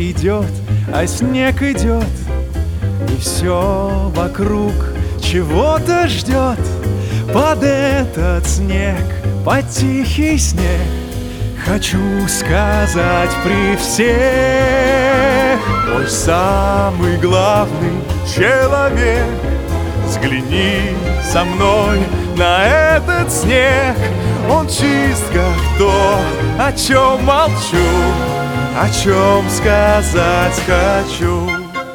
идет, а снег идет, и все вокруг чего-то ждет. Под этот снег, под тихий снег, хочу сказать при всех: мой самый главный человек, взгляни со мной на этот снег. Он чист, как то, о чем молчу, о чем сказать хочу.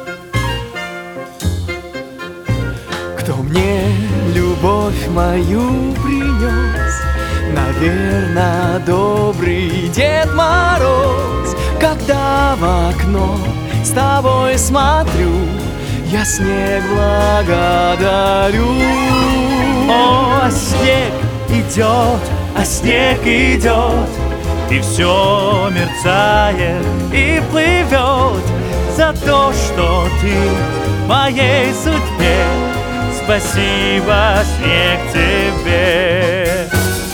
Кто мне любовь мою принес? Наверно, добрый Дед Мороз. Когда в окно с тобой смотрю, я снег благодарю. О, а снег идет, а снег идет, и все мерцает и плывет. За то, что ты в моей судьбе, спасибо, снег, тебе.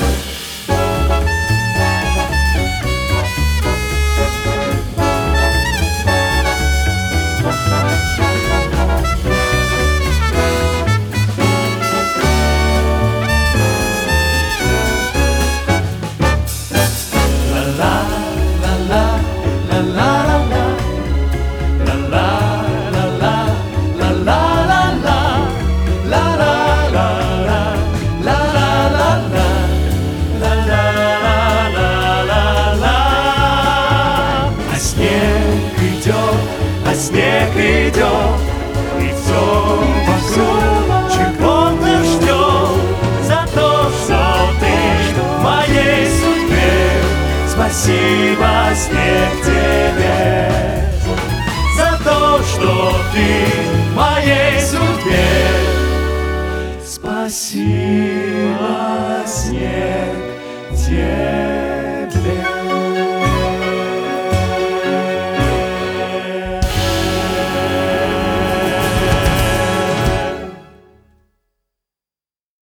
Снег идет, и все вокруг чего-то ждет. За то, что ты в моей судьбе, спасибо, снег, тебе. За то, что ты в моей судьбе, спасибо, снег, тебе.